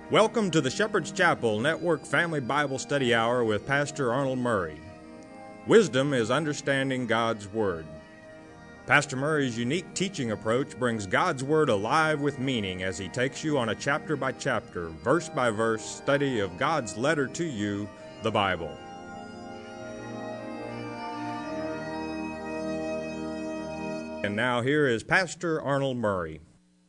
Welcome to the Shepherd's Chapel Network Family Bible Study Hour with Pastor Arnold Murray. Wisdom is understanding God's Word. Pastor Murray's unique teaching approach brings God's Word alive with meaning as he takes you on a chapter-by-chapter, verse-by-verse study of God's letter to you, the Bible. And now here is Pastor Arnold Murray.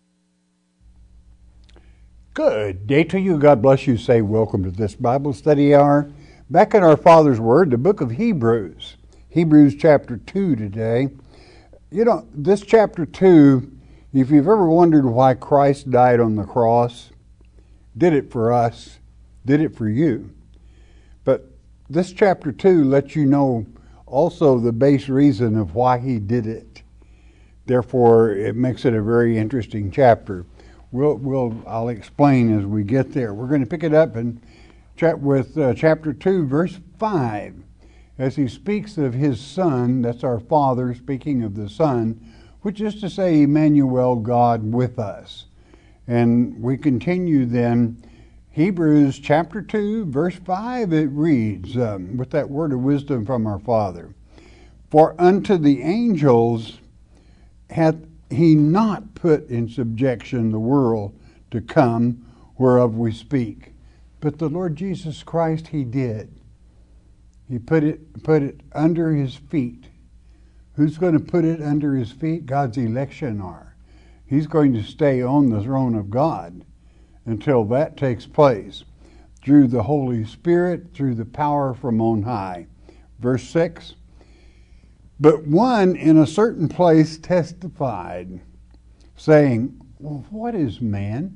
Good day to you. God bless you. Say welcome to this Bible study hour. Back in our Father's Word, the book of Hebrews. Hebrews chapter 2 today. You know, this chapter 2, if you've ever wondered why Christ died on the cross, did it for us, did it for you. But this chapter 2 lets you know also the base reason of why he did it. Therefore, it makes it a very interesting chapter. I'll explain as we get there. We're going to pick it up and chat with chapter 2, verse 5, as he speaks of his Son, that's our Father, speaking of the Son, which is to say, Emmanuel, God with us. And we continue then, Hebrews chapter 2, verse 5, it reads, with that word of wisdom from our Father, "For unto the angels hath he not put in subjection the world to come whereof we speak. But the Lord Jesus Christ he did. He put it under his feet. Who's going to put it under his feet? God's election are. He's going to stay on the throne of God until that takes place through the Holy Spirit, through the power from on high." Verse 6, "But one in a certain place testified, saying, well, what is man,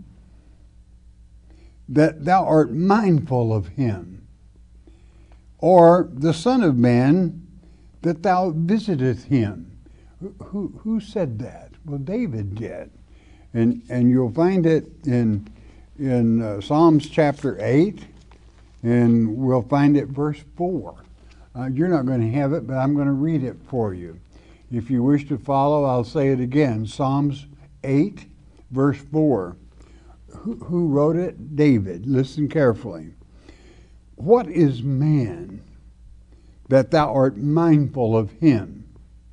that thou art mindful of him? Or the Son of Man, that thou visiteth him?" Who said that? Well, David did. And you'll find it in Psalms chapter 8, and we'll find it verse 4. You're not going to have it, but I'm going to read it for you. If you wish to follow, I'll say it again. Psalms 8, verse 4. Who wrote it? David. Listen carefully. "What is man, that thou art mindful of him?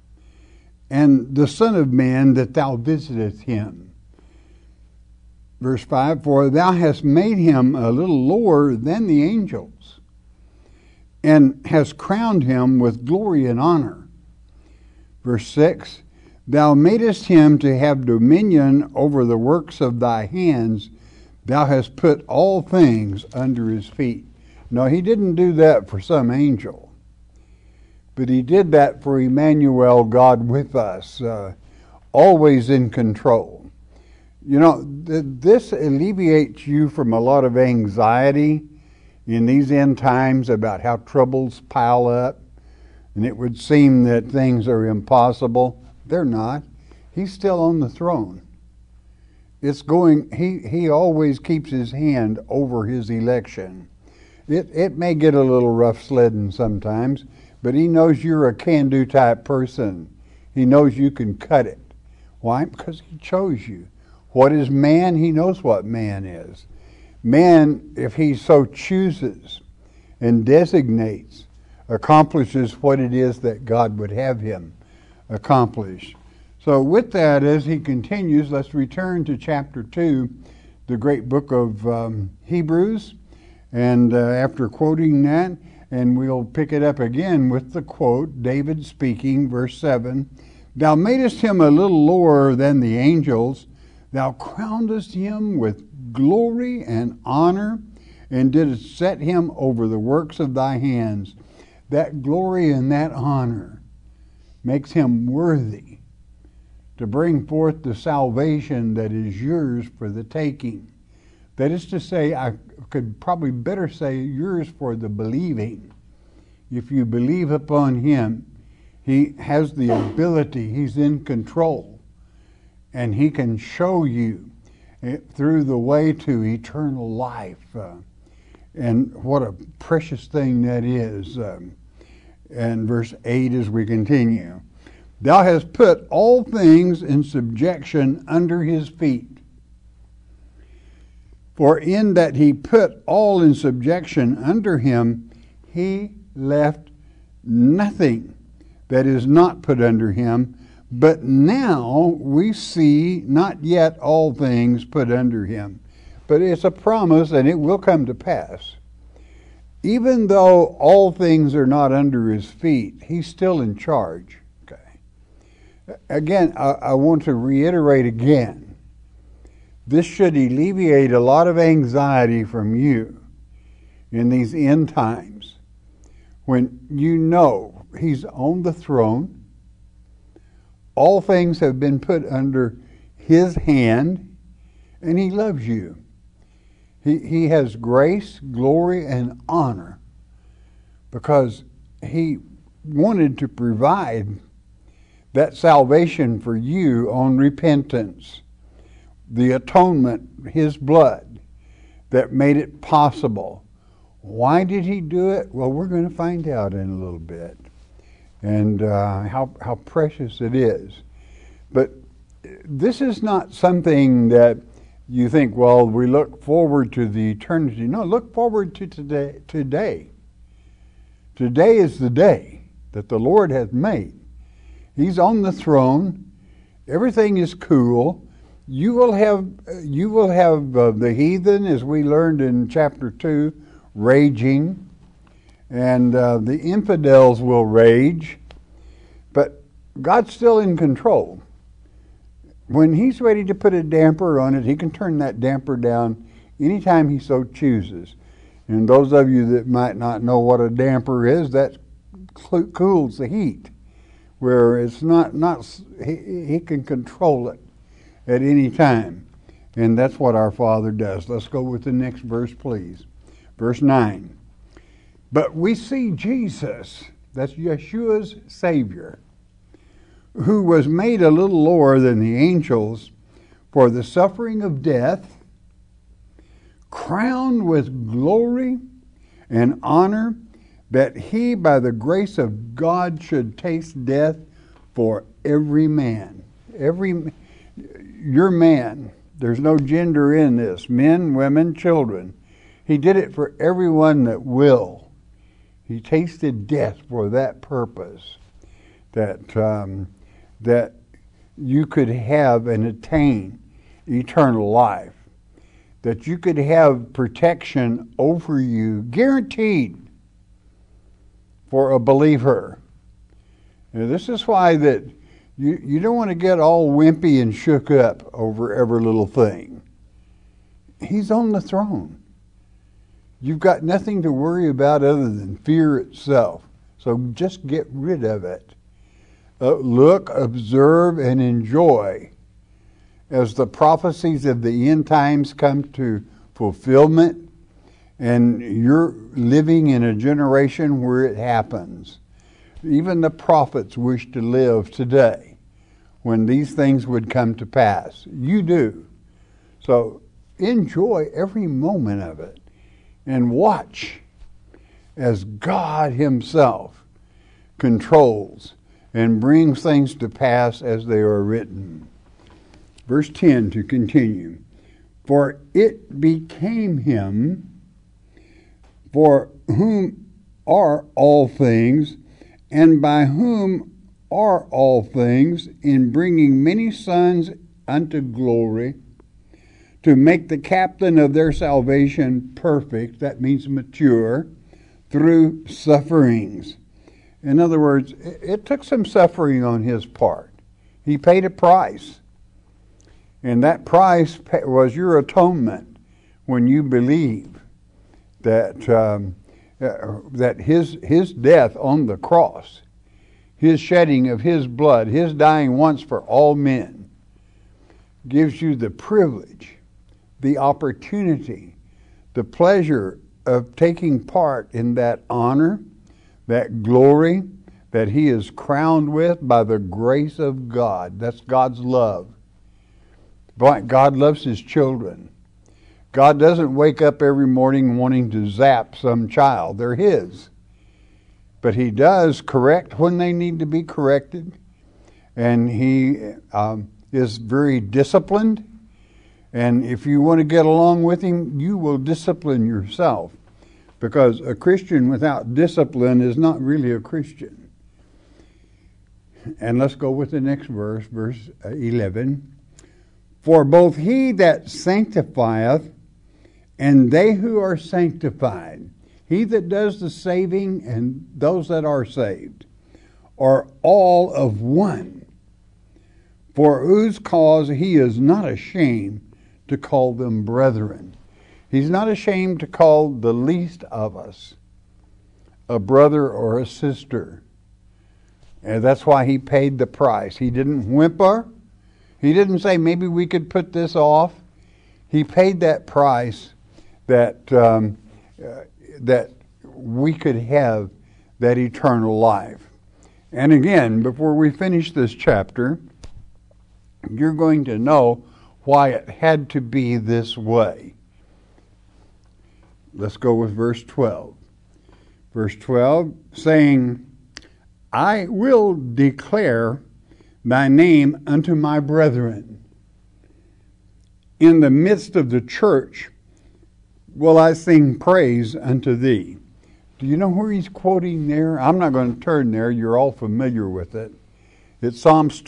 And the Son of Man, that thou visiteth him?" Verse 5, "For thou hast made him a little lower than the angels, and hast crowned him with glory and honor." Verse 6, "Thou madest him to have dominion over the works of thy hands. Thou hast put all things under his feet." No, he didn't do that for some angel, but he did that for Emmanuel, God with us, always in control. You know, this alleviates you from a lot of anxiety in these end times about how troubles pile up, and it would seem that things are impossible. They're not. He's still on the throne. It's going. He always keeps his hand over his election. It may get a little rough sledding sometimes, but he knows you're a can-do type person. He knows you can cut it. Why? Because he chose you. What is man? He knows what man is. Man, if he so chooses and designates, accomplishes what it is that God would have him accomplish. So with that, as he continues, let's return to chapter 2, the great book of Hebrews. And after quoting that, and we'll pick it up again with the quote, David speaking, verse 7, "Thou madest him a little lower than the angels. Thou crownedest him with glory and honor, and didst set him over the works of thy hands." That glory and that honor makes him worthy to bring forth the salvation that is yours for the taking. That is to say, I could probably better say yours for the believing. If you believe upon him, he has the ability, he's in control, and he can show you through the way to eternal life. And what a precious thing that is. And verse 8 as we continue. "Thou hast put all things in subjection under his feet. For in that he put all in subjection under him, he left nothing that is not put under him. But now we see not yet all things put under him. But it's a promise, and it will come to pass. Even though all things are not under his feet, he's still in charge. Okay. Again, I want to reiterate again. This should alleviate a lot of anxiety from you in these end times when you know he's on the throne. All things have been put under his hand, and he loves you. He has grace, glory, and honor because he wanted to provide that salvation for you on repentance. The atonement, his blood, that made it possible. Why did he do it? Well, we're going to find out in a little bit. And how precious it is. But this is not something that you think, well, we look forward to the eternity. No, look forward to today. Today is the day that the Lord has made. He's on the throne. Everything is cool. You will have the heathen, as we learned in chapter 2, raging, and the infidels will rage. But God's still in control. When he's ready to put a damper on it, he can turn that damper down anytime he so chooses. And those of you that might not know what a damper is, that cools the heat, where it's not he can control it at any time. And that's what our Father does. Let's go with the next verse, please. Verse 9. But we see Jesus, that's Yeshua's Savior, who was made a little lower than the angels for the suffering of death, crowned with glory and honor, that he by the grace of God should taste death for every man. Your man. There's no gender in this. Men, women, children. He did it for everyone that will. He tasted death for that purpose. That you could have and attain eternal life. That you could have protection over you, guaranteed, for a believer. And this is why that you don't want to get all wimpy and shook up over every little thing. He's on the throne. You've got nothing to worry about other than fear itself. So just get rid of it. Look, observe, and enjoy as the prophecies of the end times come to fulfillment, and you're living in a generation where it happens. Even the prophets wish to live today when these things would come to pass. You do. So enjoy every moment of it and watch as God himself controls and brings things to pass as they are written. Verse 10 to continue. For it became him, for whom are all things, and by whom are all things, in bringing many sons unto glory, to make the captain of their salvation perfect, that means mature, through sufferings. In other words, it took some suffering on his part. He paid a price. And that price was your atonement when you believe that his death on the cross, his shedding of his blood, his dying once for all men, gives you the privilege, the opportunity, the pleasure of taking part in that honor, that glory that he is crowned with by the grace of God. That's God's love. God loves his children. God doesn't wake up every morning wanting to zap some child. They're his. But he does correct when they need to be corrected. And he is very disciplined. And if you want to get along with him, you will discipline yourself. Because a Christian without discipline is not really a Christian. And let's go with the next verse, verse 11. For both he that sanctifieth and they who are sanctified, he that does the saving and those that are saved, are all of one. For whose cause he is not ashamed to call them brethren. He's not ashamed to call the least of us a brother or a sister. And that's why he paid the price. He didn't whimper. He didn't say, maybe we could put this off. He paid that price that that we could have that eternal life. And again, before we finish this chapter, you're going to know why it had to be this way. Let's go with verse 12. Verse 12, saying, I will declare thy name unto my brethren. In the midst of the church will I sing praise unto thee. Do you know where he's quoting there? I'm not going to turn there. You're all familiar with it. It's Psalms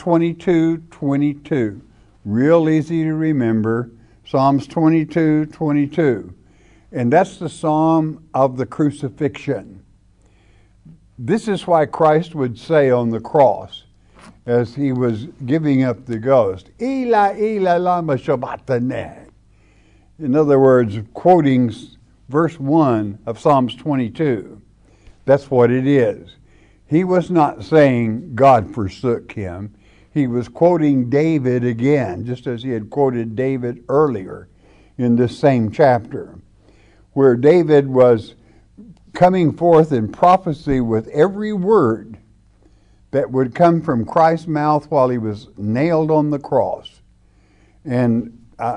22:22. Real easy to remember. Psalms 22:22. And that's the psalm of the crucifixion. This is why Christ would say on the cross, as he was giving up the ghost, Eli, Eli, lama sabachthani. In other words, quoting verse 1 of Psalms 22. That's what it is. He was not saying God forsook him. He was quoting David again, just as he had quoted David earlier in this same chapter, where David was coming forth in prophecy with every word that would come from Christ's mouth while he was nailed on the cross, and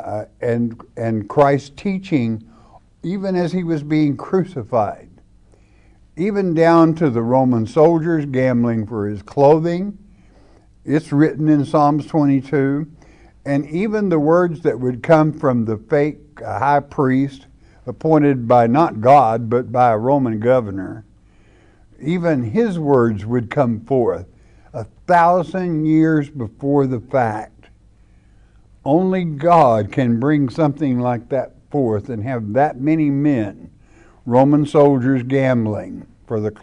Christ's teaching even as he was being crucified, even down to the Roman soldiers gambling for his clothing. It's written in Psalms 22, and even the words that would come from the fake high priest appointed by not God but by a Roman governor, even his words would come forth 1,000 years before the fact. Only God can bring something like that forth and have that many men, Roman soldiers, gambling for the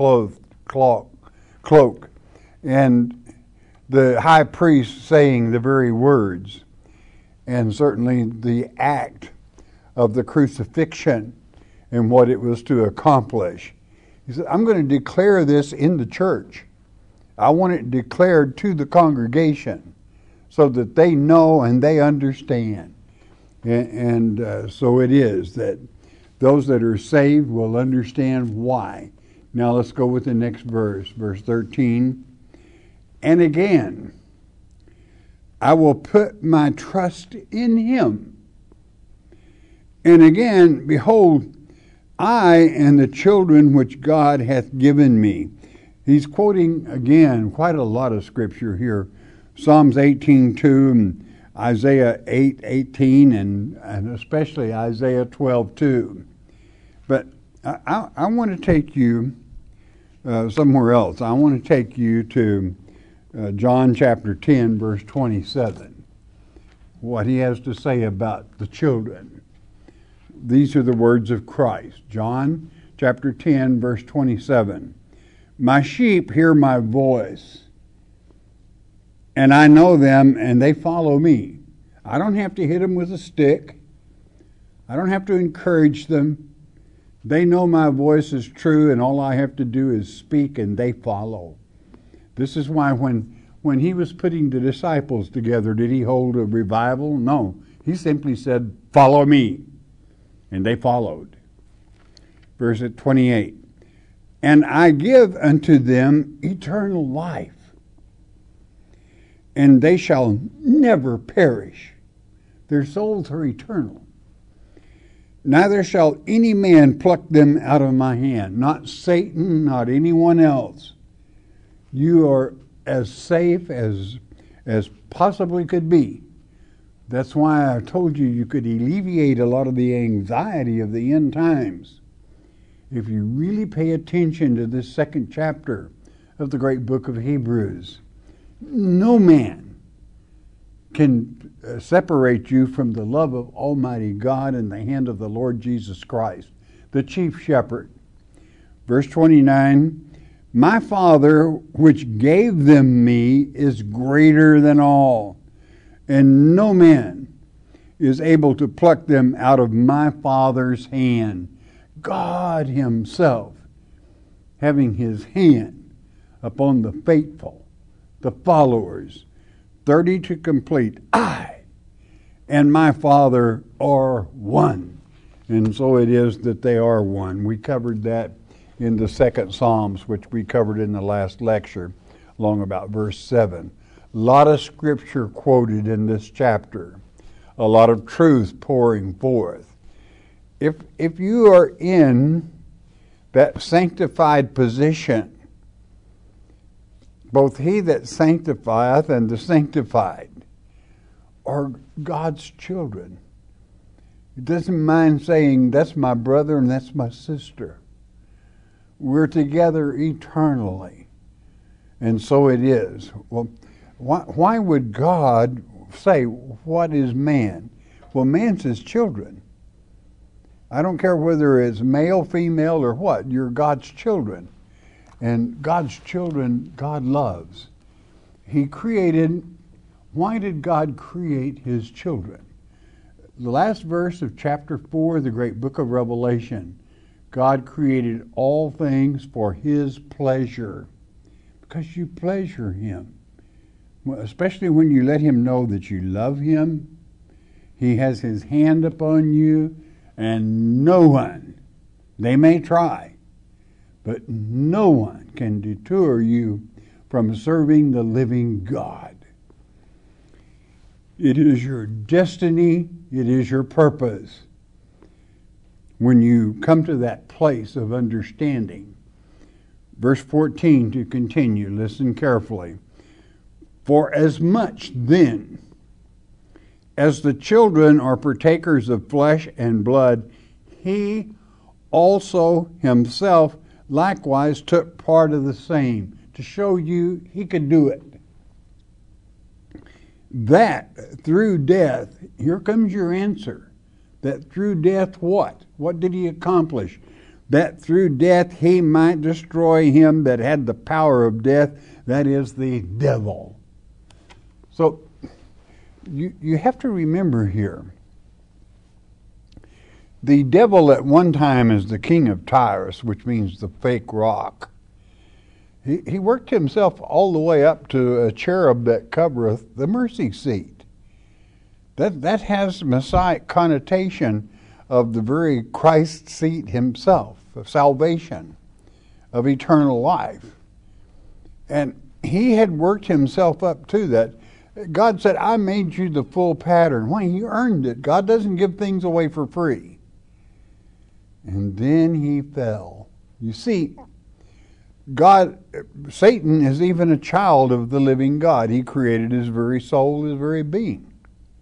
cloak, and the high priest saying the very words, and certainly the act of the crucifixion and what it was to accomplish. He said, I'm going to declare this in the church. I want it declared to the congregation so that they know and they understand. And so it is that those that are saved will understand why. Now let's go with the next verse, verse 13. And again, I will put my trust in him. And again, behold, I and the children which God hath given me. He's quoting again quite a lot of scripture here. Psalms 18:2 and Isaiah 8:18 and especially Isaiah 12:2. But I want to take you somewhere else. I want to take you to John chapter 10, verse 27. What he has to say about the children. These are the words of Christ. John chapter 10, verse 27. My sheep hear my voice, and I know them, and they follow me. I don't have to hit them with a stick. I don't have to encourage them. They know my voice is true, and all I have to do is speak, and they follow. This is why when he was putting the disciples together, did he hold a revival? No. He simply said, follow me. And they followed. Verse 28. And I give unto them eternal life, and they shall never perish. Their souls are eternal. Neither shall any man pluck them out of my hand. Not Satan, not anyone else. You are as safe as possibly could be That's why I told you you could alleviate a lot of the anxiety of the end times if you really pay attention to this second chapter of the great book of Hebrews. No man can separate you from the love of Almighty God and the hand of the Lord Jesus Christ, the chief shepherd. Verse 29, my Father which gave them me is greater than all, and no man is able to pluck them out of my Father's hand. God himself having his hand upon the faithful, the followers, 30 to complete. I and my Father are one. And so it is that they are one. We covered that in the second Psalms, which we covered in the last lecture, along about verse 7. A lot of scripture quoted in this chapter. A lot of truth pouring forth. If you are in that sanctified position, both he that sanctifieth and the sanctified are God's children. He doesn't mind saying, that's my brother and that's my sister. We're together eternally. And so it is. Well, why would God say, what is man? Well, man's his children. I don't care whether it's male, female, or what. You're God's children. And God's children, God loves. He created, why did God create his children? The last verse of chapter 4 of the great book of Revelation, God created all things for his pleasure. Because you pleasure him. Especially when you let him know that you love him. He has his hand upon you. And no one, they may try, but no one can deter you from serving the living God. It is your destiny, it is your purpose. When you come to that place of understanding. Verse 14 to continue, listen carefully. For as much then as the children are partakers of flesh and blood, he also himself likewise took part of the same, to show you he could do it. That through death, here comes your answer, that through death what? What did he accomplish? That through death he might destroy him that had the power of death, that is the devil. So, you have to remember here, the devil at one time is the king of Tyrus, which means the fake rock. He worked himself all the way up to a cherub that covereth the mercy seat. That has Messiah connotation of the very Christ seat himself, of salvation, of eternal life. And he had worked himself up to that. God said, I made you the full pattern. Why? You earned it. God doesn't give things away for free. And then he fell. You see, Satan is even a child of the living God. He created his very soul, his very being.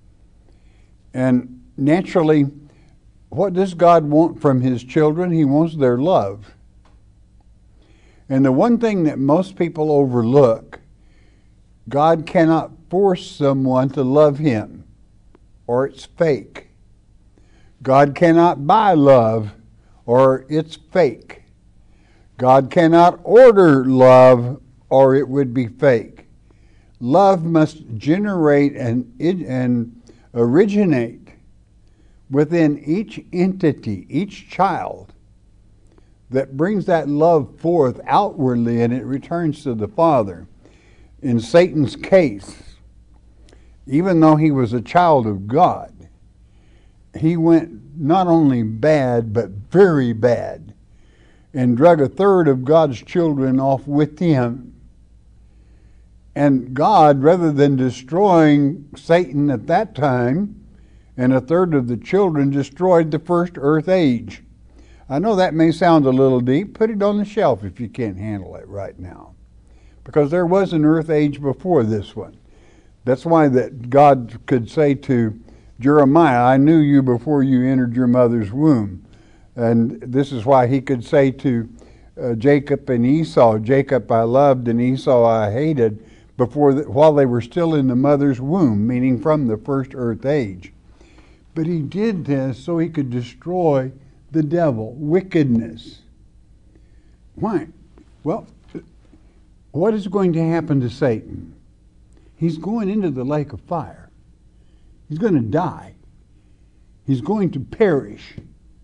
And naturally, what does God want from his children? He wants their love. And the one thing that most people overlook, God cannot force someone to love him, or it's fake. God cannot buy love, or it's fake. God cannot order love, or it would be fake. Love must generate and originate within each entity, each child, that brings that love forth outwardly, and it returns to the Father. In Satan's case, even though he was a child of God, he went not only bad, but very bad, and drug a third of God's children off with him. And God, rather than destroying Satan at that time, and a third of the children, destroyed the first earth age. I know that may sound a little deep. Put it on the shelf if you can't handle it right now. Because there was an earth age before this one. That's why that God could say to Jeremiah, I knew you before you entered your mother's womb. And this is why he could say to Jacob and Esau, Jacob I loved and Esau I hated, while they were still in the mother's womb, meaning from the first earth age. But he did this so he could destroy the devil, wickedness. Why? Well, what is going to happen to Satan? He's going into the lake of fire. He's going to die. He's going to perish.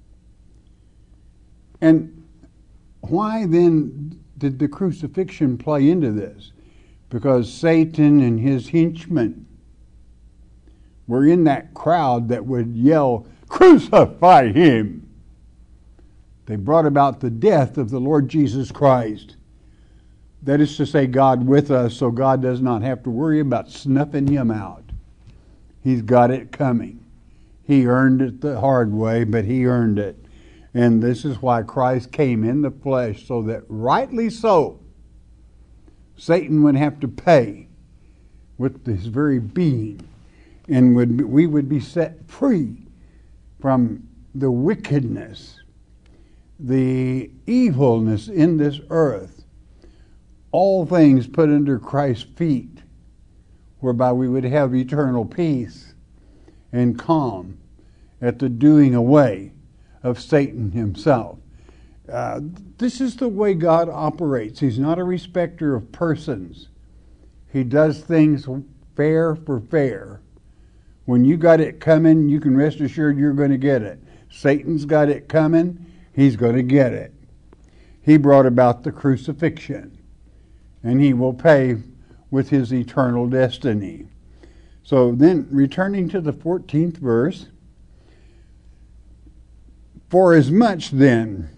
And why then did the crucifixion play into this? Because Satan and his henchmen were in that crowd that would yell, "Crucify him!" They brought about the death of the Lord Jesus Christ. That is to say, God with us, so God does not have to worry about snuffing him out. He's got it coming. He earned it the hard way, but he earned it. And this is why Christ came in the flesh, so that rightly so, Satan would have to pay with his very being, and we would be set free from the wickedness, the evilness in this earth. All things put under Christ's feet, whereby we would have eternal peace and calm at the doing away of Satan himself. This is the way God operates. He's not a respecter of persons. He does things fair for fair. When you got it coming, you can rest assured you're going to get it. Satan's got it coming, he's going to get it. He brought about the crucifixion, and he will pay with his eternal destiny. So then, returning to the 14th verse, for as much then,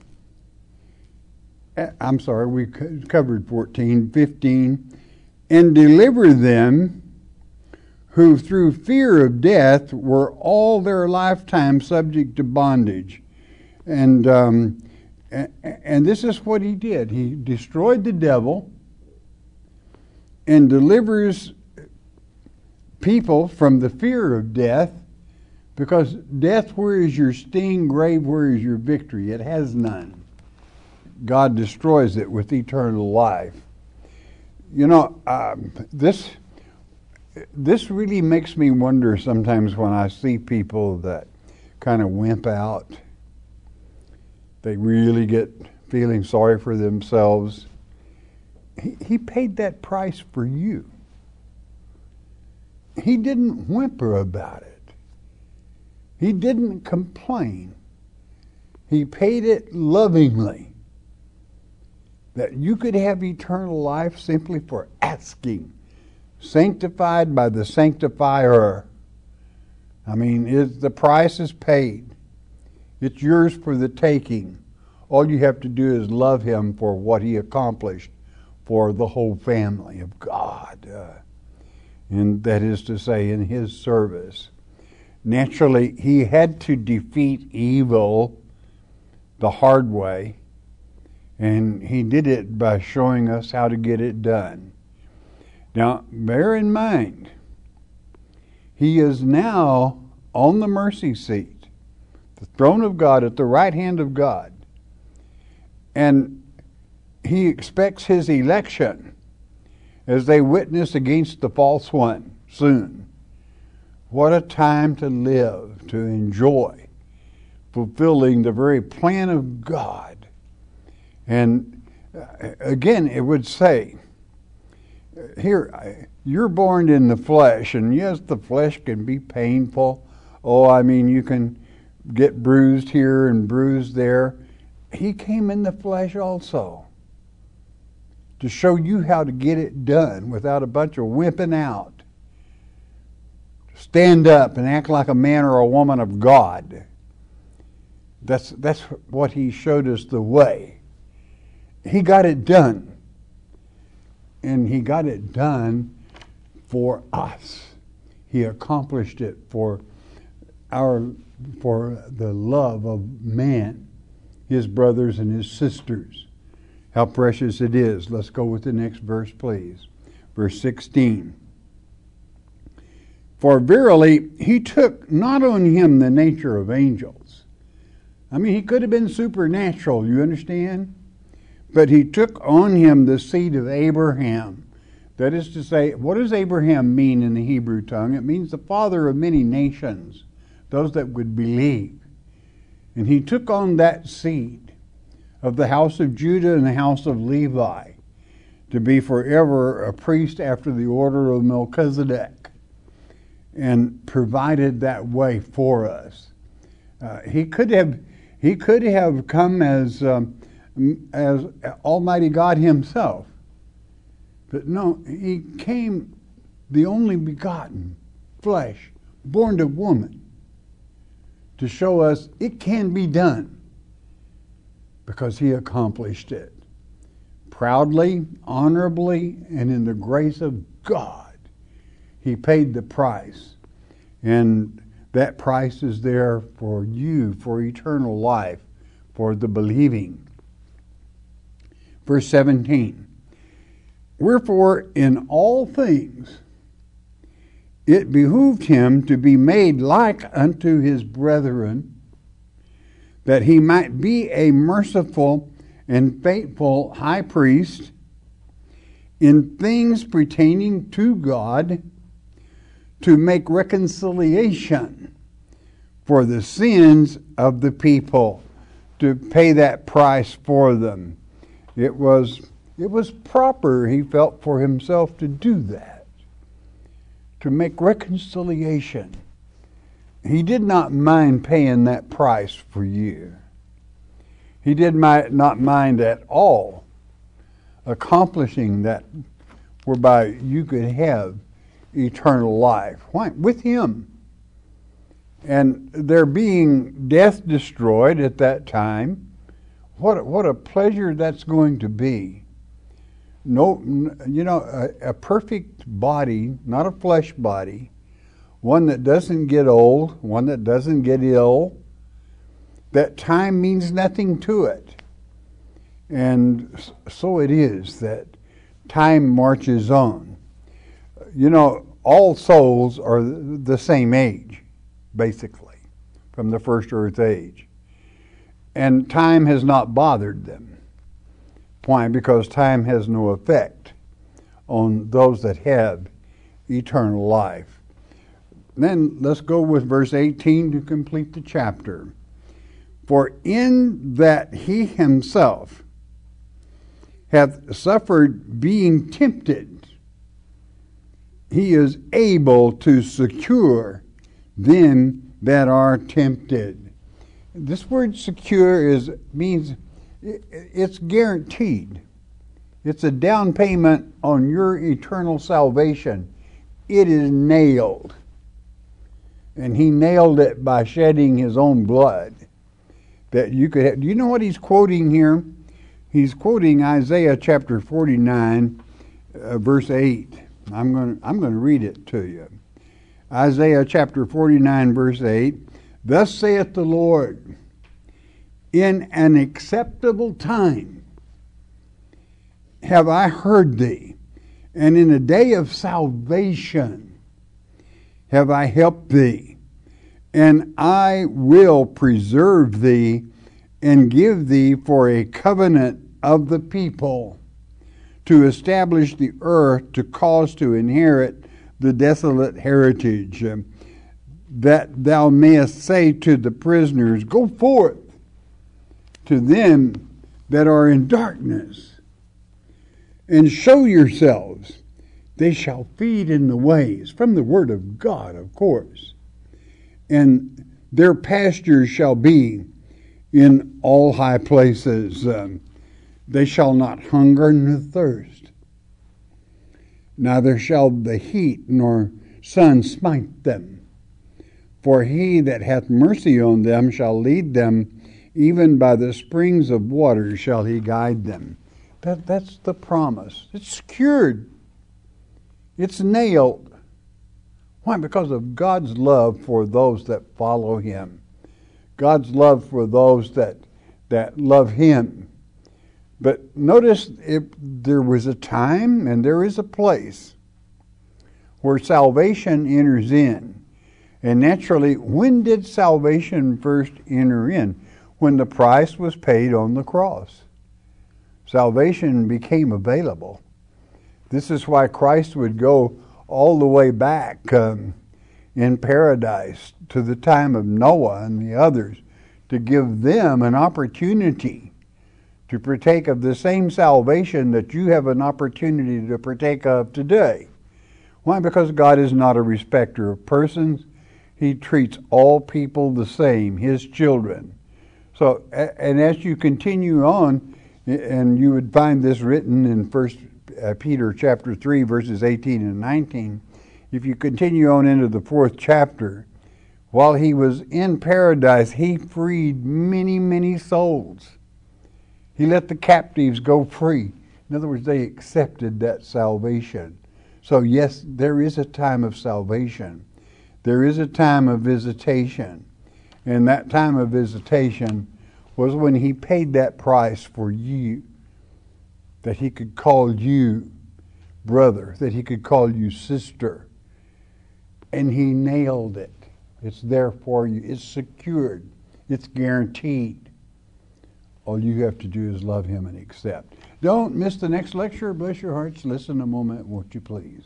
we covered 14, 15, and deliver them who through fear of death were all their lifetime subject to bondage. And this is what he did. He destroyed the devil and delivers people from the fear of death, because death, where is your sting? Grave, where is your victory? It has none. God destroys it with eternal life. You know, this really makes me wonder sometimes when I see people that kind of wimp out. They really get feeling sorry for themselves. He paid that price for you. He didn't whimper about it. He didn't complain. He paid it lovingly, that you could have eternal life simply for asking, sanctified by the sanctifier. I mean, the price is paid. It's yours for the taking. All you have to do is love him for what he accomplished for the whole family of God. And that is to say, in his service. Naturally, he had to defeat evil the hard way, and he did it by showing us how to get it done. Now, bear in mind, he is now on the mercy seat, the throne of God, at the right hand of God. And he expects his election as they witness against the false one soon. What a time to live, to enjoy, fulfilling the very plan of God. And again, it would say, here, you're born in the flesh, and yes, the flesh can be painful. You can get bruised here and bruised there. He came in the flesh also to show you how to get it done without a bunch of wimping out. Stand up and act like a man or a woman of God. That's what he showed us the way. He got it done. And he got it done for us. He accomplished it for the love of man, his brothers and his sisters. How precious it is. Let's go with the next verse, please. Verse 16. For verily he took not on him the nature of angels. I mean, he could have been supernatural, you understand? But he took on him the seed of Abraham. That is to say, what does Abraham mean in the Hebrew tongue? It means the father of many nations, those that would believe. And he took on that seed of the house of Judah and the house of Levi to be forever a priest after the order of Melchizedek, and provided that way for us. He could have come as Almighty God himself. But no, he came the only begotten, flesh, born to woman, to show us it can be done, because he accomplished it. Proudly, honorably, and in the grace of God, he paid the price. And that price is there for you, for eternal life, for the believing. Verse 17. Wherefore in all things it behooved him to be made like unto his brethren, that he might be a merciful and faithful high priest in things pertaining to God, to make reconciliation for the sins of the people, to pay that price for them. It was proper, he felt, for himself to do that, to make reconciliation. He did not mind paying that price for you. He did not mind at all accomplishing that whereby you could have eternal life. Why? With him. And there being death destroyed at that time, what a pleasure that's going to be. No, you know, a perfect body, not a flesh body, one that doesn't get old, one that doesn't get ill, that time means nothing to it. And so it is that time marches on. You know, all souls are the same age, basically, from the first earth age. And time has not bothered them. Why? Because time has no effect on those that have eternal life. Then let's go with verse 18 to complete the chapter. For in that he himself hath suffered being tempted, he is able to secure them that are tempted. This word secure means it's guaranteed. It's a down payment on your eternal salvation. It is nailed. And he nailed it by shedding his own blood. That you could have. Do you know what he's quoting here? He's quoting Isaiah chapter 49, verse 8. I'm going to read it to you. Isaiah chapter 49, verse 8. Thus saith the Lord, in an acceptable time have I heard thee, and in a day of salvation have I helped thee, and I will preserve thee and give thee for a covenant of the people, to establish the earth, to cause to inherit the desolate heritage, that thou mayest say to the prisoners, go forth. To them that are in darkness, and show yourselves, they shall feed in the ways, from the word of God, of course, and their pastures shall be in all high places. They shall not hunger nor thirst, neither shall the heat nor sun smite them. For he that hath mercy on them shall lead them, even by the springs of water shall he guide them. That's the promise. It's secured. It's nailed. Why? Because of God's love for those that follow him. God's love for those that love him. But notice there was a time and there is a place where salvation enters in. And naturally, when did salvation first enter in? When the price was paid on the cross. Salvation became available. This is why Christ would go all the way back in paradise to the time of Noah and the others to give them an opportunity to partake of the same salvation that you have an opportunity to partake of today. Why? Because God is not a respecter of persons. He treats all people the same, His children. So, and as you continue on, and you would find this written in 1 Peter chapter 3, verses 18 and 19, if you continue on into the 4th chapter, while He was in paradise, He freed many, many souls. He let the captives go free. In other words, they accepted that salvation. So yes, there is a time of salvation. There is a time of visitation. And that time of visitation was when He paid that price for you. That He could call you brother. That He could call you sister. And He nailed it. It's there for you. It's secured. It's guaranteed. All you have to do is love Him and accept. Don't miss the next lecture. Bless your hearts. Listen a moment, won't you please?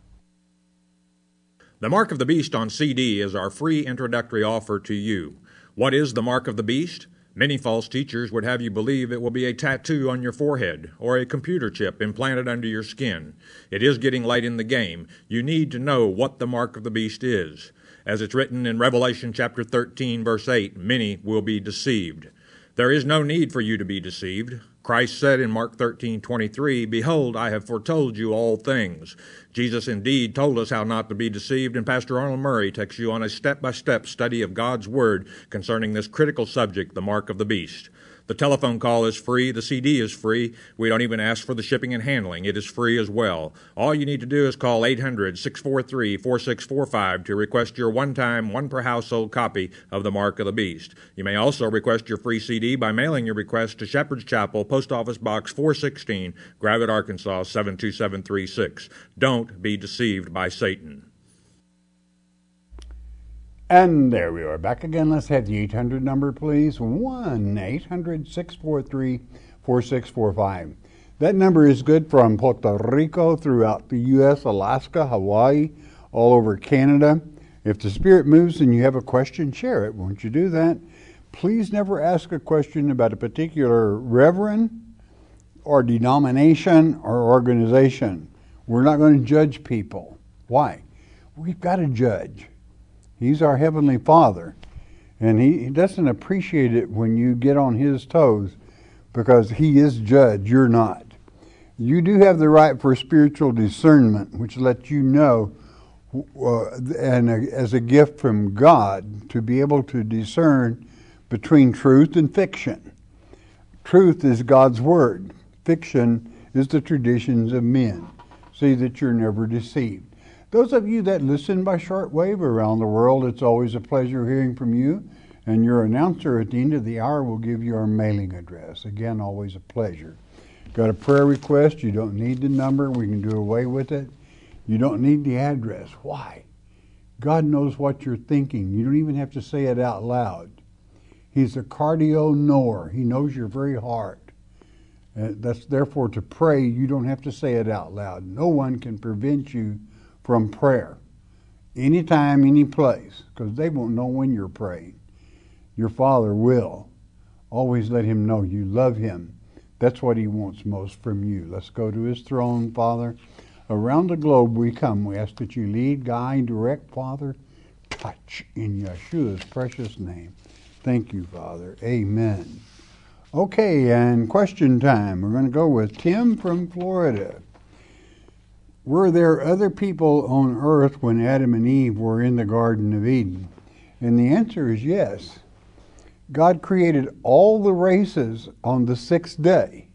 The Mark of the Beast on CD is our free introductory offer to you. What is the Mark of the Beast? Many false teachers would have you believe it will be a tattoo on your forehead or a computer chip implanted under your skin. It is getting late in the game. You need to know what the Mark of the Beast is. As it's written in Revelation chapter 13, verse 8, many will be deceived. There is no need for you to be deceived. Christ said in Mark 13:23, "Behold, I have foretold you all things." Jesus indeed told us how not to be deceived, and Pastor Arnold Murray takes you on a step-by-step study of God's Word concerning this critical subject, the Mark of the Beast. The telephone call is free. The CD is free. We don't even ask for the shipping and handling. It is free as well. All you need to do is call 800-643-4645 to request your one-time, one-per-household copy of the Mark of the Beast. You may also request your free CD by mailing your request to Shepherd's Chapel, Post Office Box 416, Gravette, Arkansas 72736. Don't be deceived by Satan. And there we are, back again. Let's have the 800 number, please. 1-800-643-4645. That number is good from Puerto Rico, throughout the U.S., Alaska, Hawaii, all over Canada. If the Spirit moves and you have a question, share it. Won't you do that? Please never ask a question about a particular reverend or denomination or organization. We're not going to judge people. Why? We've got to judge. He's our Heavenly Father, and he doesn't appreciate it when you get on His toes, because He is judge, you're not. You do have the right for spiritual discernment, which lets you know, as a gift from God, to be able to discern between truth and fiction. Truth is God's Word. Fiction is the traditions of men. See that you're never deceived. Those of you that listen by shortwave around the world, it's always a pleasure hearing from you. And your announcer at the end of the hour will give you our mailing address. Again, always a pleasure. Got a prayer request? You don't need the number. We can do away with it. You don't need the address. Why? God knows what you're thinking. You don't even have to say it out loud. He's a cardio knower. He knows your very heart. That's therefore to pray, you don't have to say it out loud. No one can prevent you from prayer, anytime, any place, because they won't know when you're praying. Your Father will. Always let Him know you love Him. That's what He wants most from you. Let's go to His throne, Father. Around the globe we come. We ask that you lead, guide, direct, Father. Touch in Yeshua's precious name. Thank you, Father. Amen. Okay, and question time. We're going to go with Tim from Florida. Were there other people on earth when Adam and Eve were in the Garden of Eden? And the answer is yes. God created all the races on the sixth day.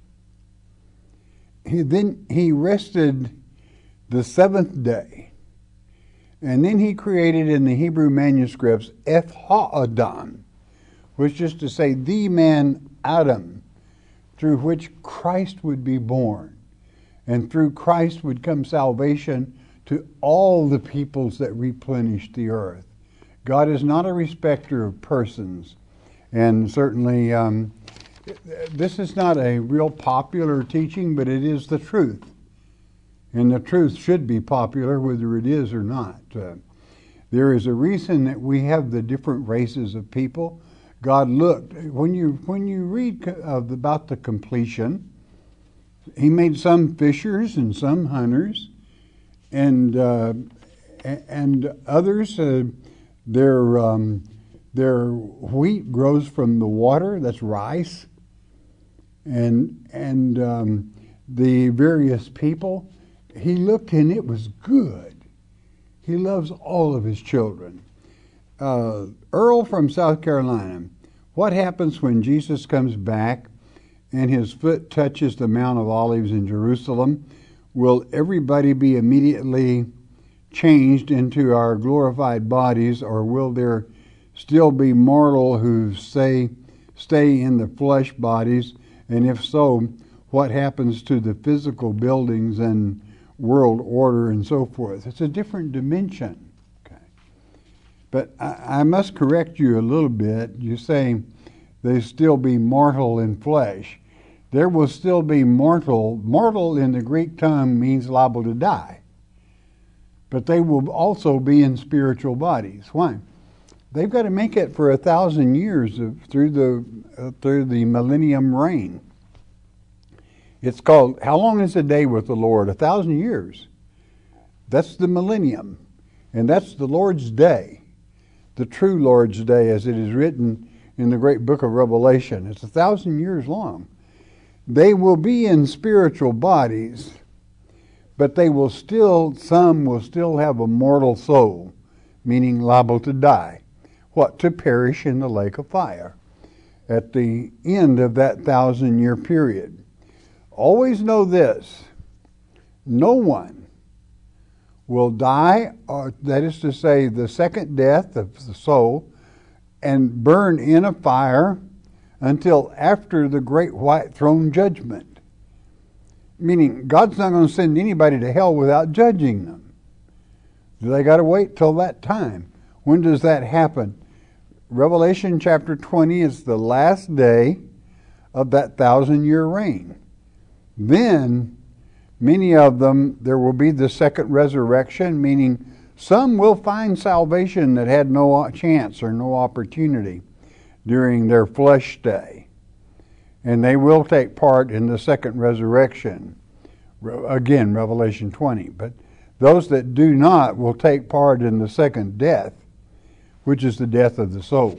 Then He rested the seventh day. And then He created in the Hebrew manuscripts Eth-ha-Adam, which is to say the man Adam, through which Christ would be born. And through Christ would come salvation to all the peoples that replenish the earth. God is not a respecter of persons. And certainly, this is not a real popular teaching, but it is the truth. And the truth should be popular whether it is or not. There is a reason that we have the different races of people. God looked, when you read about the completion, He made some fishers and some hunters, and others, their wheat grows from the water, that's rice, and the various people. He looked and it was good. He loves all of His children. Earl from South Carolina, what happens when Jesus comes back and His foot touches the Mount of Olives in Jerusalem? Will everybody be immediately changed into our glorified bodies, or will there still be mortal who stay in the flesh bodies? And if so, what happens to the physical buildings and world order and so forth? It's a different dimension. Okay. But I must correct you a little bit. You say they still be mortal in flesh. There will still be mortal. Mortal in the Greek tongue means liable to die. But they will also be in spiritual bodies. Why? They've got to make it for 1,000 years through the millennium reign. It's called, how long is a day with the Lord? 1,000 years. That's the millennium. And that's the Lord's day. The true Lord's day, as it is written in the great book of Revelation. It's 1,000 years long. They will be in spiritual bodies, but some will still have a mortal soul, meaning liable to die. What? To perish in the lake of fire at the end of that 1,000-year period. Always know this: no one will die, or that is to say, the second death of the soul, and burn in a fire until after the great white throne judgment. Meaning, God's not going to send anybody to hell without judging them. They got to wait till that time. When does that happen? Revelation chapter 20 is the last day of that 1,000-year reign. Then, many of them, there will be the second resurrection, meaning some will find salvation that had no chance or no opportunity during their flesh day. And they will take part in the second resurrection. Again, Revelation 20. But those that do not will take part in the second death, which is the death of the soul.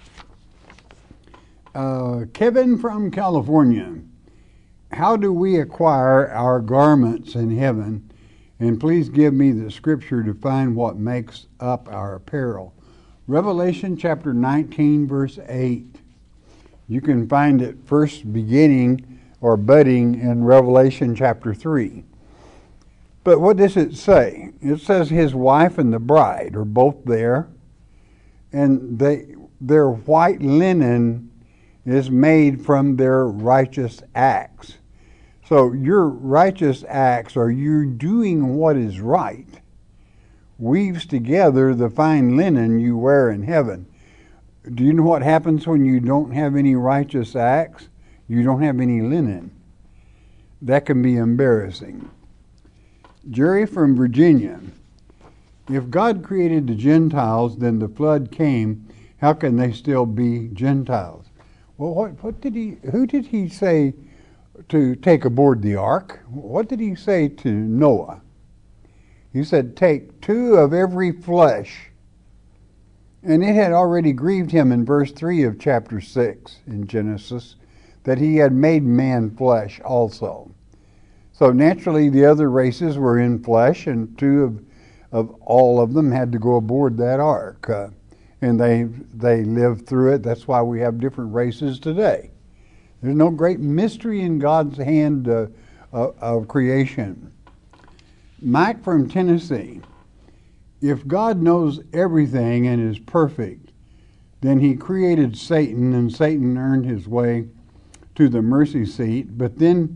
Kevin from California. How do we acquire our garments in heaven? And please give me the scripture to find what makes up our apparel. Revelation chapter 19, verse 8. You can find it first beginning or budding in Revelation chapter 3. But what does it say? It says His wife and the bride are both there, and their white linen is made from their righteous acts. So your righteous acts, or you doing what is right, weaves together the fine linen you wear in heaven. Do you know what happens when you don't have any righteous acts? You don't have any linen. That can be embarrassing. Jerry from Virginia. If God created the Gentiles, then the flood came. How can they still be Gentiles? Well, who did He say to take aboard the ark? What did He say to Noah? He said, take 2 of every flesh. And it had already grieved Him in verse 3 of chapter 6 in Genesis that He had made man flesh also. So naturally the other races were in flesh, and 2 of all of them had to go aboard that ark. And they lived through it. That's why we have different races today. There's no great mystery in God's hand of creation. Mike from Tennessee. If God knows everything and is perfect, then He created Satan, and Satan earned his way to the mercy seat. But then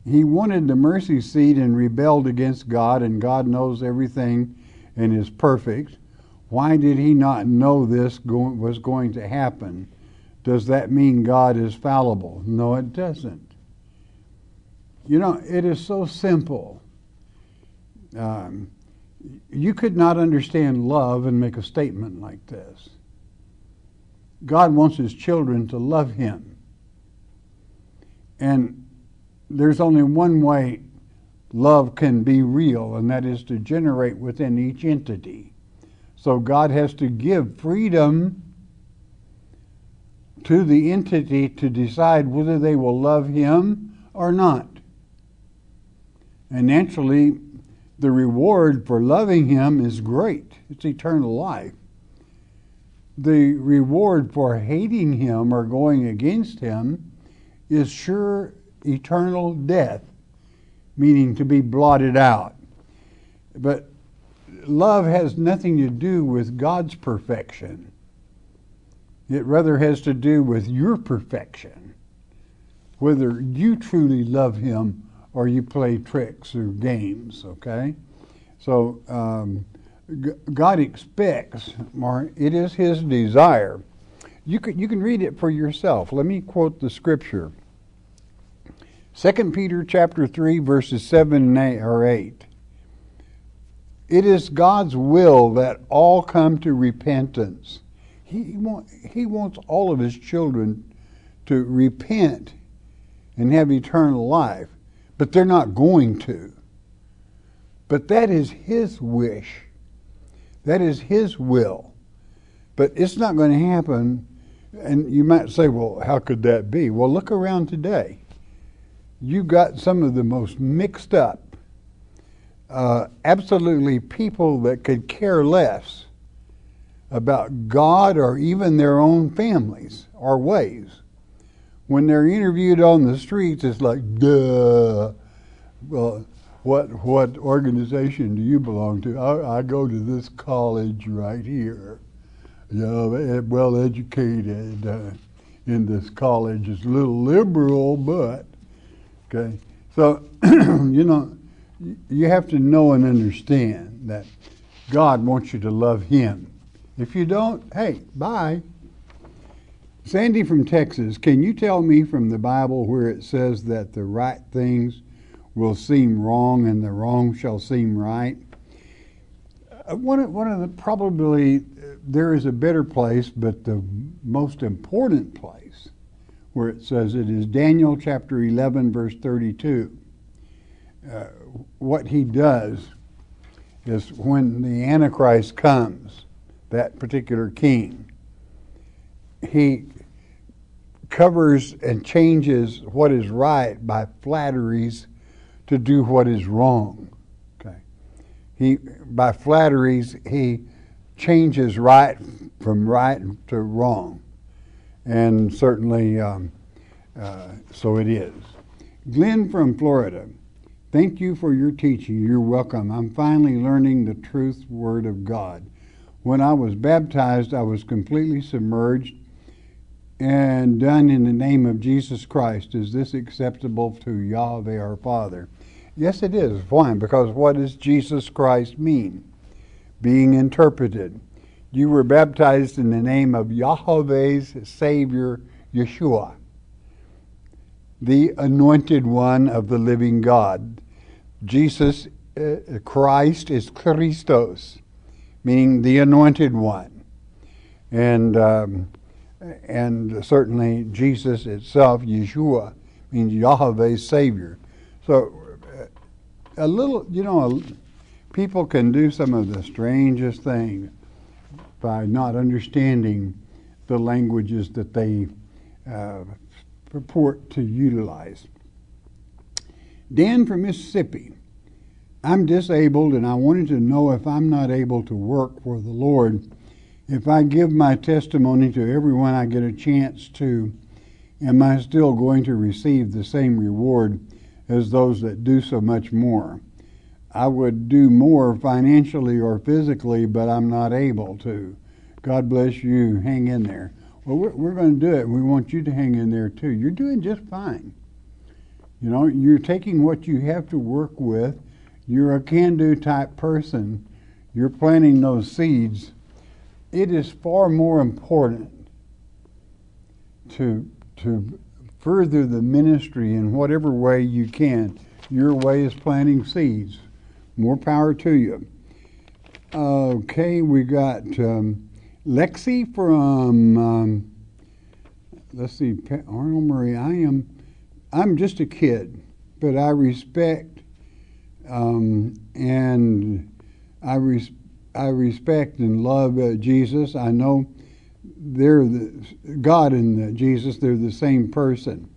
he wanted the mercy seat and rebelled against God, and God knows everything and is perfect. Why did he not know this was going to happen? Does that mean God is fallible? No, it doesn't. You know, it is so simple. You could not understand love and make a statement like this. God wants his children to love him. And there's only one way love can be real, and that is to generate within each entity. So God has to give freedom to the entity to decide whether they will love him or not. And naturally, the reward for loving him is great. It's eternal life. The reward for hating him or going against him is sure eternal death, meaning to be blotted out. But love has nothing to do with God's perfection. It rather has to do with your perfection, whether you truly love him or you play tricks or games, okay? So God expects, or it is his desire. You can read it for yourself. Let me quote the scripture. 2 Peter chapter 3, verses 7 or 8. It is God's will that all come to repentance. He wants all of his children to repent and have eternal life, but they're not going to. But that is his wish. That is his will. But it's not going to happen. And you might say, well, how could that be? Well, look around today. You've got some of the most mixed up, absolutely people that could care less about God or even their own families or ways. When they're interviewed on the streets, it's like, duh. Well, what organization do you belong to? I go to this college right here. You know, well educated in this college. It's a little liberal, but okay. So you know, you have to know and understand that God wants you to love him. If you don't, hey, bye. Sandy from Texas, can you tell me from the Bible where it says that the right things will seem wrong and the wrong shall seem right? One of the, probably there is a better place, but the most important place where it says it is Daniel chapter 11, verse 32. What he does is when the Antichrist comes, that particular king, he covers and changes what is right by flatteries to do what is wrong. Okay, by flatteries he changes right from right to wrong, and certainly so it is. Glenn from Florida, thank you for your teaching. You're welcome. I'm finally learning the truth word of God. When I was baptized, I was completely submerged and done in the name of Jesus Christ. Is this acceptable to Yahweh our Father? Yes, it is. Why? Because what does Jesus Christ mean? Being interpreted. You were baptized in the name of Yahweh's Savior, Yeshua, the anointed one of the living God. Jesus Christ is Christos, meaning the anointed one. And certainly Jesus itself, Yeshua, means Yahweh's Savior. So a little, you know, people can do some of the strangest things by not understanding the languages that they purport to utilize. Dan from Mississippi, I'm disabled and I wanted to know if I'm not able to work for the Lord. If I give my testimony to everyone I get a chance to, am I still going to receive the same reward as those that do so much more? I would do more financially or physically, but I'm not able to. God bless you. Hang in there. Well, we're going to do it. We want you to hang in there too. You're doing just fine. You know, you're taking what you have to work with. You're a can-do type person. You're planting those seeds. It is far more important to further the ministry in whatever way you can. Your way is planting seeds. More power to you. Okay, we got Lexi from, let's see, Arnold Murray. I'm just a kid, but I respect and I respect and love Jesus. I know God and Jesus, they're the same person.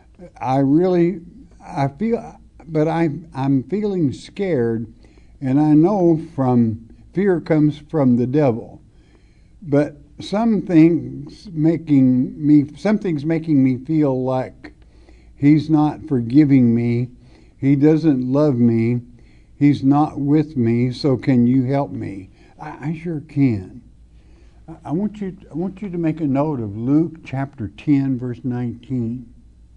I feel, but I'm feeling scared, and I know fear comes from the devil. But something's making me feel like he's not forgiving me. He doesn't love me. He's not with me. So can you help me? I sure can. I want you to make a note of Luke chapter 10, verse 19,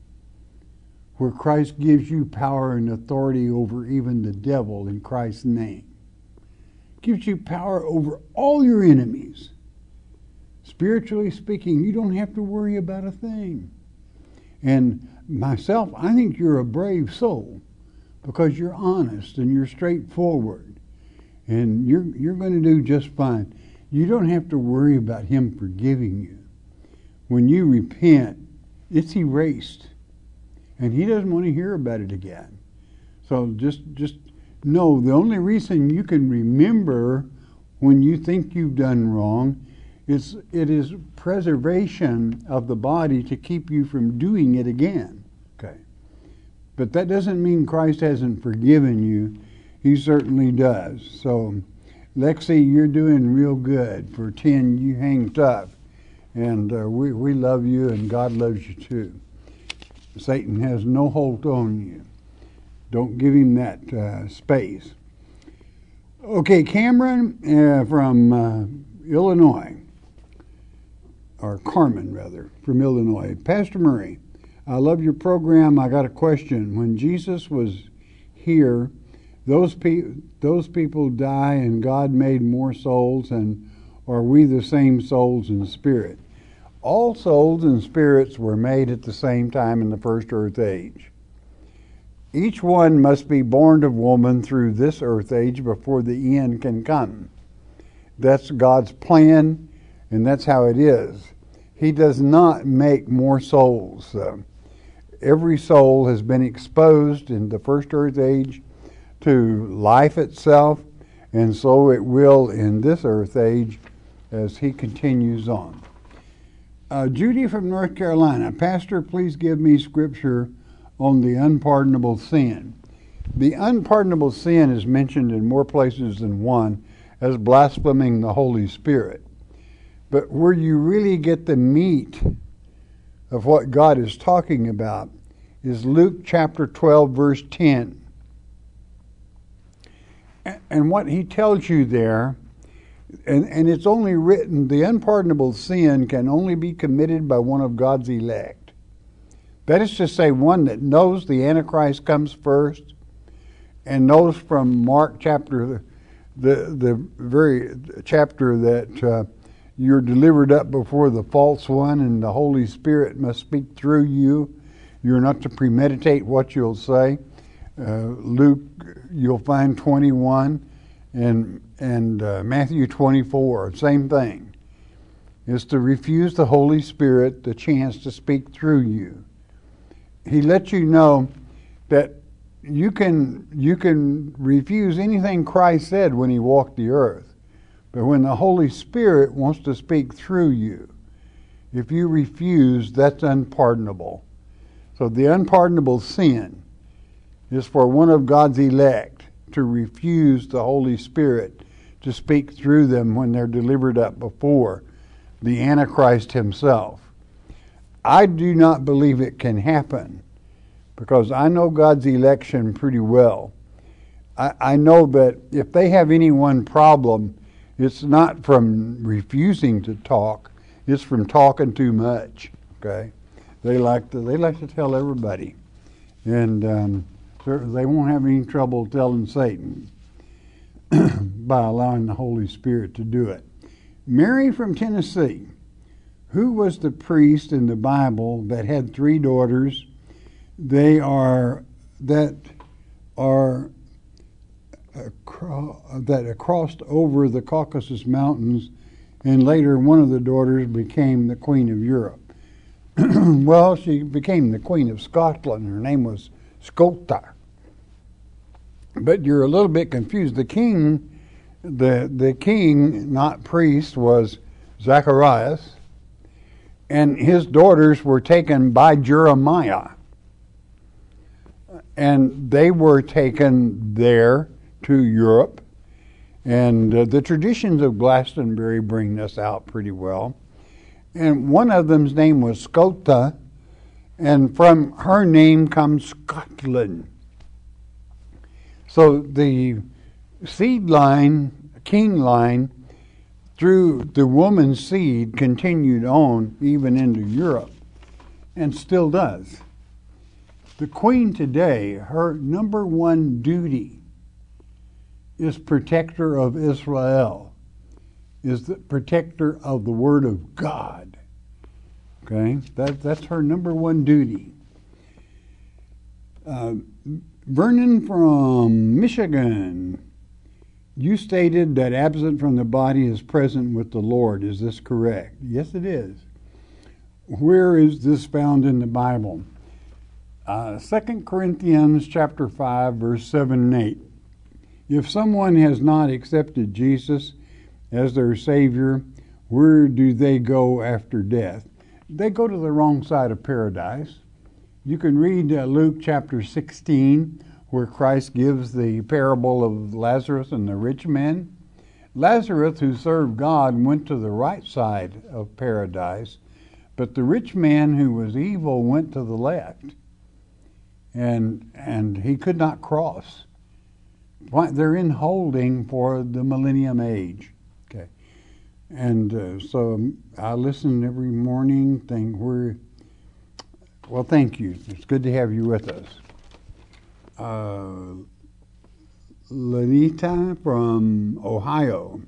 where Christ gives you power and authority over even the devil in Christ's name. Gives you power over all your enemies. Spiritually speaking, you don't have to worry about a thing. And myself, I think you're a brave soul because you're honest and you're straightforward. And you're going to do just fine. You don't have to worry about him forgiving you. When you repent, it's erased. And he doesn't want to hear about it again. So just know the only reason you can remember when you think you've done wrong is it is preservation of the body to keep you from doing it again. Okay. But that doesn't mean Christ hasn't forgiven you. He certainly does. So Lexi, you're doing real good. For 10, you hang tough. And we love you, and God loves you too. Satan has no hold on you. Don't give him that space. Okay, Cameron from Illinois, or Carmen rather, from Illinois. Pastor Murray, I love your program. I got a question. When Jesus was here, those people die and God made more souls, and are we the same souls in spirit? All souls and spirits were made at the same time in the first earth age. Each one must be born of woman through this earth age before the end can come. That's God's plan, and that's how it is. He does not make more souls. Every soul has been exposed in the first earth age to life itself, and so it will in this earth age as he continues on. Judy from North Carolina, Pastor, please give me scripture on the unpardonable sin. The unpardonable sin is mentioned in more places than one as blaspheming the Holy Spirit. But where you really get the meat of what God is talking about is Luke chapter 12, verse 10. And what he tells you there, and it's only written, the unpardonable sin can only be committed by one of God's elect. That is to say, one that knows the Antichrist comes first and knows from Mark chapter, the very chapter that you're delivered up before the false one and the Holy Spirit must speak through you. You're not to premeditate what you'll say. Luke, you'll find 21, and Matthew 24, same thing, is to refuse the Holy Spirit the chance to speak through you. He lets you know that you can refuse anything Christ said when he walked the earth, but when the Holy Spirit wants to speak through you, if you refuse, that's unpardonable. So the unpardonable sin is for one of God's elect to refuse the Holy Spirit to speak through them when they're delivered up before the Antichrist himself. I do not believe it can happen because I know God's election pretty well. I know that if they have any one problem, it's not from refusing to talk, it's from talking too much. Okay, they like to tell everybody. And they won't have any trouble telling Satan by allowing the Holy Spirit to do it. Mary from Tennessee, who was the priest in the Bible that had 3 daughters? They are that crossed over the Caucasus Mountains, and later one of the daughters became the Queen of Europe. Well, she became the Queen of Scotland. Her name was Scotta. But you're a little bit confused. The king, not priest, was Zacharias, and his daughters were taken by Jeremiah. And they were taken there to Europe. And the traditions of Glastonbury bring this out pretty well. And one of them's name was Scotta, and from her name comes Scotland. So the seed line, king line, through the woman's seed continued on even into Europe, and still does. The queen today, her number one duty is protector of Israel, is the protector of the Word of God. Okay, that's her number one duty. Vernon from Michigan, you stated that absent from the body is present with the Lord. Is this correct? Yes, it is. Where is this found in the Bible? 2 Corinthians chapter 5, verse 7 and 8. If someone has not accepted Jesus as their Savior, where do they go after death? They go to the wrong side of paradise. You can read Luke chapter 16, where Christ gives the parable of Lazarus and the rich man. Lazarus, who served God, went to the right side of paradise, but the rich man who was evil went to the left, and he could not cross. They're in holding for the millennium age. Okay, and so I listen every morning. Well, thank you. It's good to have you with us. Lenita from Ohio.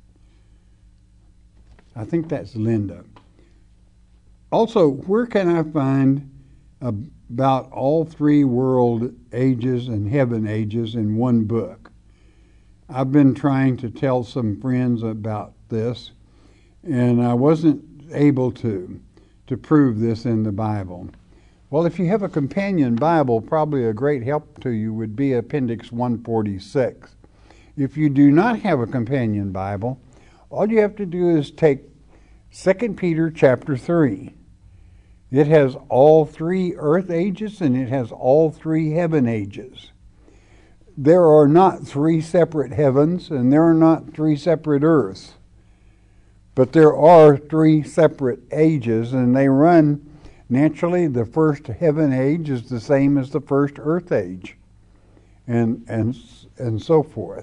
I think that's Linda. Also, where can I find about all 3 world ages and heaven ages in one book? I've been trying to tell some friends about this, and I wasn't able to prove this in the Bible. Well, if you have a companion Bible, probably a great help to you would be Appendix 146. If you do not have a companion Bible, all you have to do is take 2 Peter chapter 3. It has all 3 earth ages, and it has all 3 heaven ages. There are not 3 separate heavens, and there are not 3 separate earths. But there are 3 separate ages, and they run naturally. The first heaven age is the same as the first earth age, and so forth.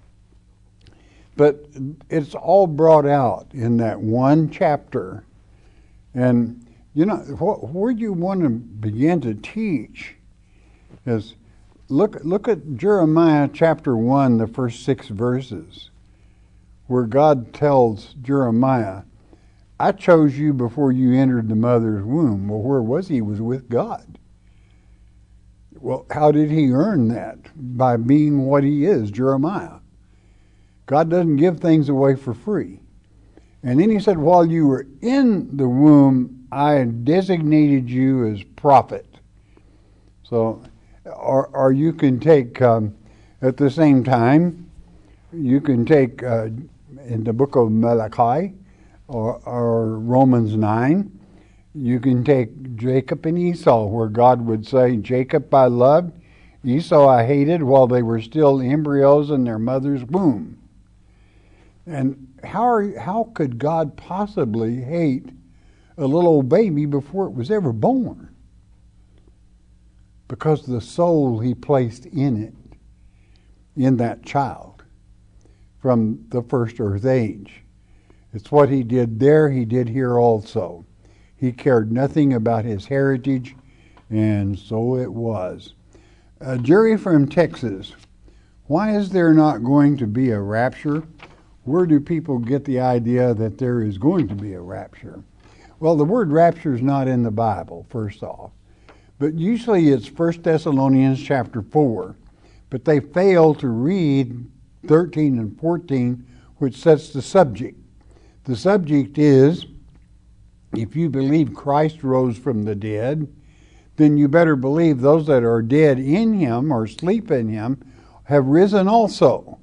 But it's all brought out in that one chapter. And you know, where you want to begin to teach is look at Jeremiah chapter 1, the first 6 verses, where God tells Jeremiah, I chose you before you entered the mother's womb. Well, where was he? He was with God. Well, how did he earn that? By being what he is, Jeremiah. God doesn't give things away for free. And then he said, while you were in the womb, I designated you as prophet. So, or you can take, at the same time, you can take in the book of Malachi, or Romans 9, you can take Jacob and Esau, where God would say, Jacob I loved, Esau I hated, while they were still embryos in their mother's womb. And how could God possibly hate a little baby before it was ever born? Because the soul he placed in it, in that child, from the first earth age. It's what he did there, he did here also. He cared nothing about his heritage, And so it was. Jerry from Texas, why is there not going to be a rapture? Where do people get the idea that there is going to be a rapture? Well, the word rapture is not in the Bible, first off. But usually it's 1 Thessalonians chapter 4. But they fail to read 13 and 14, which sets the subject. The subject is, if you believe Christ rose from the dead, then you better believe those that are dead in him or sleep in him have risen also.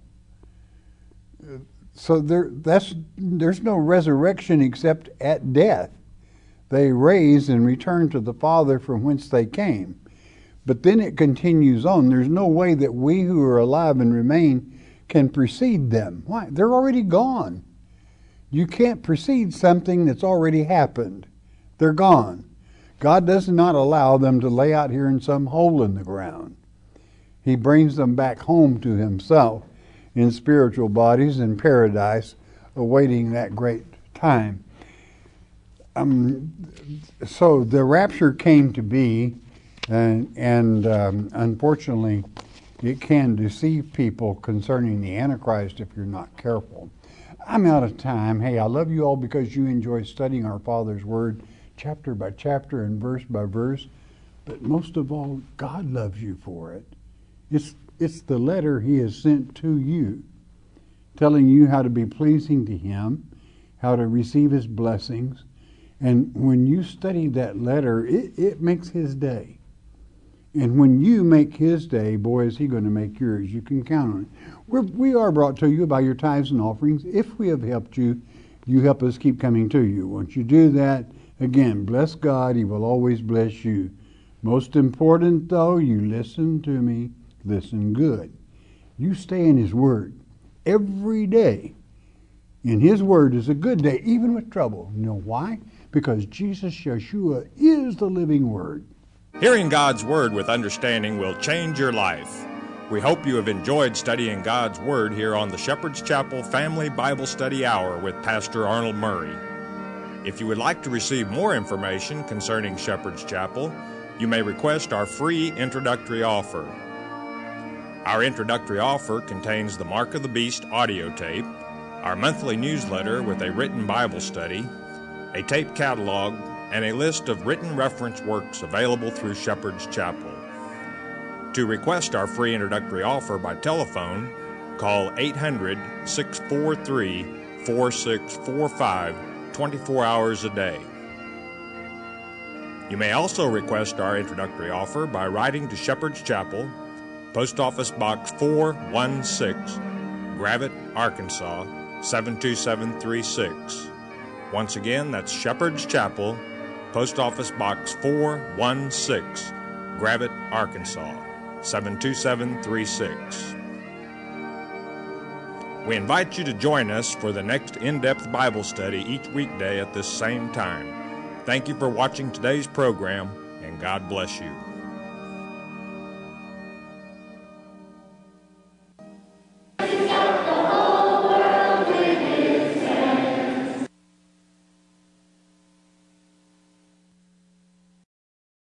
So there's no resurrection except at death. They raise and return to the Father from whence they came. But then it continues on. There's no way that we who are alive and remain can precede them. Why? They're already gone. You can't precede something that's already happened. They're gone. God does not allow them to lay out here in some hole in the ground. He brings them back home to himself in spiritual bodies in paradise, awaiting that great time. So the rapture came to be, and unfortunately, it can deceive people concerning the Antichrist if you're not careful. I'm out of time. Hey, I love you all because you enjoy studying our Father's Word, chapter by chapter and verse by verse. But most of all, God loves you for it. It's the letter He has sent to you, telling you how to be pleasing to Him, how to receive His blessings. And when you study that letter, it makes His day. And when you make His day, boy, is He going to make yours. You can count on it. We are brought to you by your tithes and offerings. If we have helped you, you help us keep coming to you. Once you do that, again, bless God. He will always bless you. Most important, though, you listen to me. Listen good. You stay in His Word every day. And His Word is a good day, even with trouble. You know why? Because Jesus, Yeshua, is the living Word. Hearing God's Word with understanding will change your life. We hope you have enjoyed studying God's Word here on the Shepherd's Chapel Family Bible Study Hour with Pastor Arnold Murray. If you would like to receive more information concerning Shepherd's Chapel, you may request our free introductory offer. Our introductory offer contains the Mark of the Beast audio tape, our monthly newsletter with a written Bible study, a tape catalog, and a list of written reference works available through Shepherd's Chapel. To request our free introductory offer by telephone, call 800-643-4645 24 hours a day. You may also request our introductory offer by writing to Shepherd's Chapel, Post Office Box 416, Gravette, Arkansas 72736. Once again, that's Shepherd's Chapel, Post Office Box 416, Gravette, Arkansas 72736. We invite you to join us for the next in-depth Bible study each weekday at this same time. Thank you for watching today's program, and God bless you.